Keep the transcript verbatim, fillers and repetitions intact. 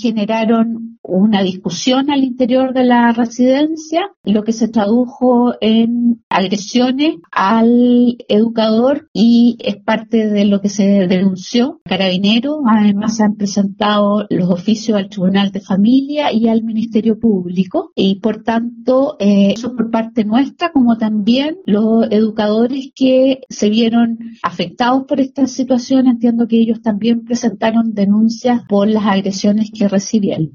generaron una discusión al interior de la residencia, lo que se tradujo en agresiones al educador y es parte de lo que se denunció. Carabineros, además, se han presentado los oficios al Tribunal de Familia y al Ministerio Público y, por tanto, eh, eso por parte nuestra, como también los educadores que se vieron afectados por esta situación, entiendo que ellos también presentaron denuncias por las agresiones que recibieron.